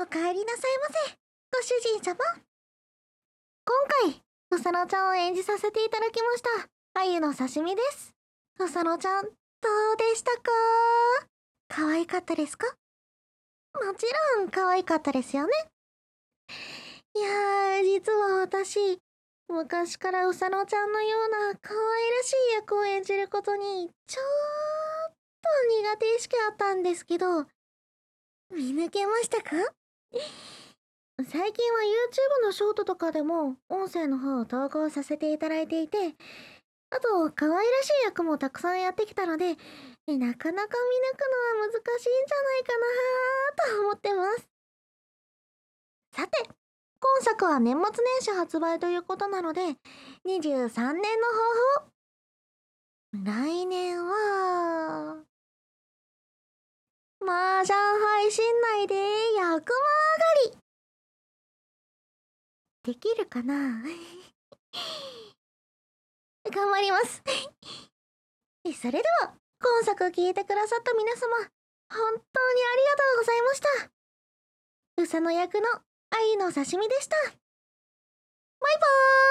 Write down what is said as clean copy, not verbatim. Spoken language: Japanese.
お帰りなさいませ、ご主人様。今回、うさのちゃんを演じさせていただきました、鮎の刺身です。うさのちゃん、どうでしたか？可愛かったですか？もちろん可愛かったですよね。いや実は私、昔からうさのちゃんのような可愛らしい役を演じることに、ちょっと苦手意識あったんですけど、見抜けましたか？最近は YouTube のショートとかでも音声の方を投稿させていただいていて、あと可愛らしい役もたくさんやってきたので、なかなか見抜くのは難しいんじゃないかなと思ってます。さて、今作は年末年始発売ということなので、23年の抱負。来年は、麻雀配信内で役満上がりできるかな？頑張ります。それでは、今作聞いてくださった皆様、本当にありがとうございました。うさの役の鮎の刺身でした。バイバーイ。